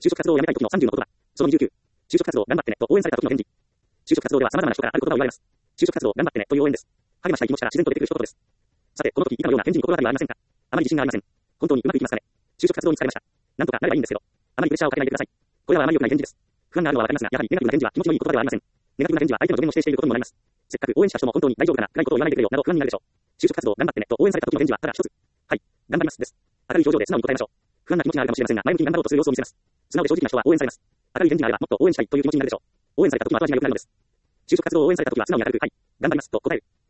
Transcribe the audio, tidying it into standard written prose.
就職活動をやめたい時の30の言葉。その29。就職活動頑張ってねと応援された時の返事。就職活動では様々な人からある言葉を言われます。就職活動頑張ってねという応援です。励ましたい気持ちから自然と出てくる一言です。さて、この時以下のような返事に心当たりはありませんか？あまり自信がありません。本当にうまくいきますかね？就職活動に疲れました。なんとかなればいいんですけど、あまりプレッシャーをかけないでください。これらはあまり良くない返事です。不安があるのはわかりますが、やはりネガティブな返事は気持ちのいい言葉ではありません。ネガティブな返事は相手の助言を否定していることにもなります。せっかく応援した人も本当に大丈夫かな、暗いことを言わないでくれよ、など不安になるでしょう。就職活動頑張ってねと応援された時の返事はただ一つ。はい、頑張りますです。明るい表情で素直に答えましょう。不安な気持ちがあるかもしれませんが、前向きに頑張ろうとする様子を見せます。素直で正直な人は応援されます。明るい返事があればもっと応援したいという気持ちになるでしょう。応援された時の後味が良くなるのです。就職活動を応援された時は素直に明るく、はい、頑張りますと答える。